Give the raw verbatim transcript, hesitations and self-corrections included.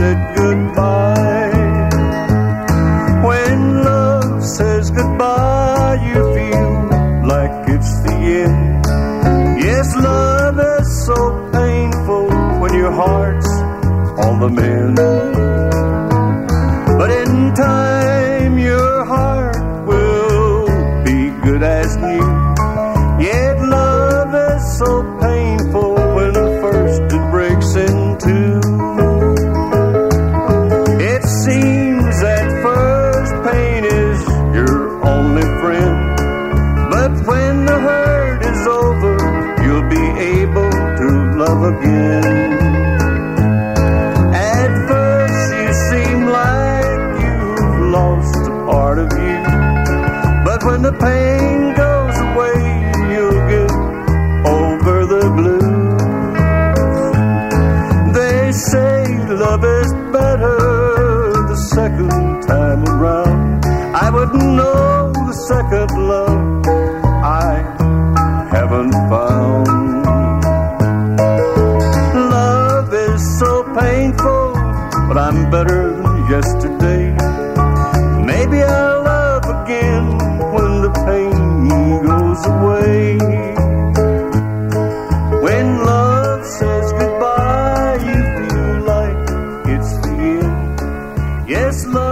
said goodbye. When love says goodbye, you feel like it's the end. Yes, love is so painful when your heart's on the mend. But in time your heart will be good as new. Yet love is so painful when first it breaks in two. It seems at first pain is your only friend, but when the hurt is over, you'll be able to love again. At first you seem like you've lost a part of you, but when the pain goes away, you'll get over the blues. They say love is better the second time around. I wouldn't know the second love I haven't found. Love is so painful, but I'm better than yesterday. Maybe I'll love again when the pain goes away. When love says goodbye, you feel like it's the end. Yes, love